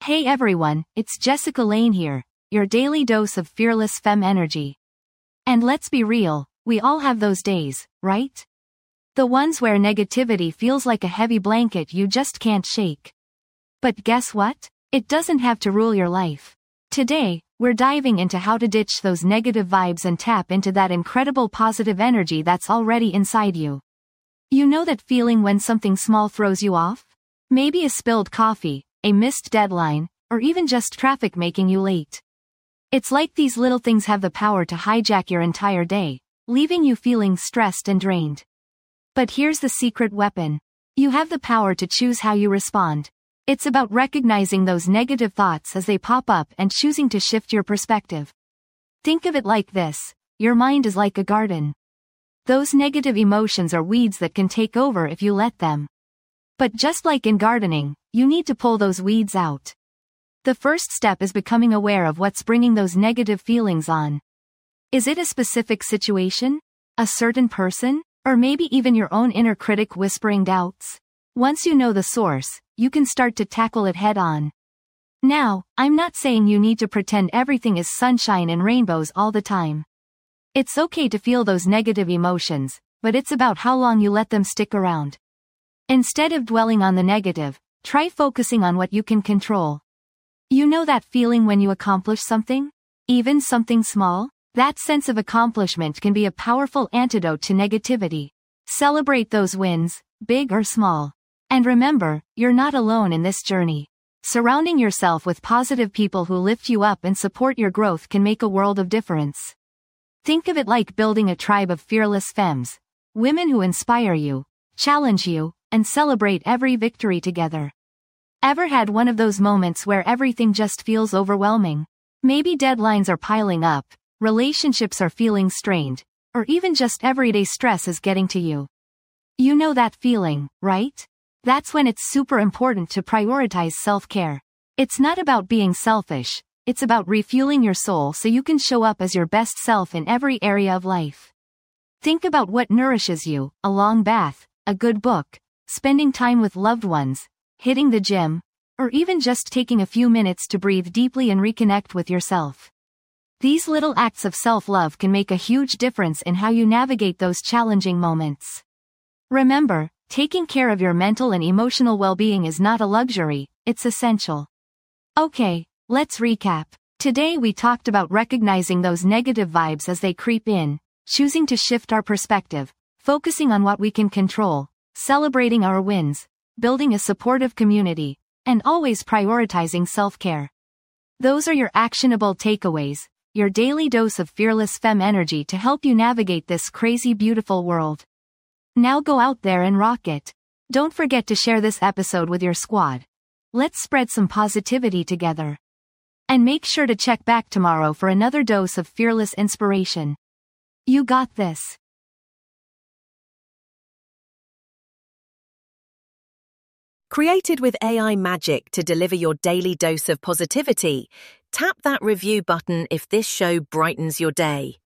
Hey everyone, it's Jessica Lane here, your daily dose of fearless femme energy. And let's be real, we all have those days, right? The ones where negativity feels like a heavy blanket you just can't shake. But guess what? It doesn't have to rule your life. Today, we're diving into how to ditch those negative vibes and tap into that incredible positive energy that's already inside you. You know that feeling when something small throws you off? Maybe a spilled coffee, a missed deadline, or even just traffic making you late. It's like these little things have the power to hijack your entire day, leaving you feeling stressed and drained. But here's the secret weapon. You have the power to choose how you respond. It's about recognizing those negative thoughts as they pop up and choosing to shift your perspective. Think of it like this: your mind is like a garden. Those negative emotions are weeds that can take over if you let them. But just like in gardening, you need to pull those weeds out. The first step is becoming aware of what's bringing those negative feelings on. Is it a specific situation? A certain person? Or maybe even your own inner critic whispering doubts? Once you know the source, you can start to tackle it head on. Now, I'm not saying you need to pretend everything is sunshine and rainbows all the time. It's okay to feel those negative emotions, but it's about how long you let them stick around. Instead of dwelling on the negative, try focusing on what you can control. You know that feeling when you accomplish something? Even something small? That sense of accomplishment can be a powerful antidote to negativity. Celebrate those wins, big or small. And remember, you're not alone in this journey. Surrounding yourself with positive people who lift you up and support your growth can make a world of difference. Think of it like building a tribe of fearless femmes. Women who inspire you, challenge you, and celebrate every victory together. Ever had one of those moments where everything just feels overwhelming? Maybe deadlines are piling up, relationships are feeling strained, or even just everyday stress is getting to you. You know that feeling, right? That's when it's super important to prioritize self-care. It's not about being selfish, it's about refueling your soul so you can show up as your best self in every area of life. Think about what nourishes you: a long bath, a good book, spending time with loved ones, hitting the gym, or even just taking a few minutes to breathe deeply and reconnect with yourself. These little acts of self-love can make a huge difference in how you navigate those challenging moments. Remember, taking care of your mental and emotional well-being is not a luxury, it's essential. Okay, let's recap. Today we talked about recognizing those negative vibes as they creep in, choosing to shift our perspective, focusing on what we can control, celebrating our wins, building a supportive community, and always prioritizing self-care. Those are your actionable takeaways, your daily dose of fearless femme energy to help you navigate this crazy beautiful world. Now go out there and rock it. Don't forget to share this episode with your squad. Let's spread some positivity together. And make sure to check back tomorrow for another dose of fearless inspiration. You got this. Created with AI magic to deliver your daily dose of positivity, tap that review button if this show brightens your day.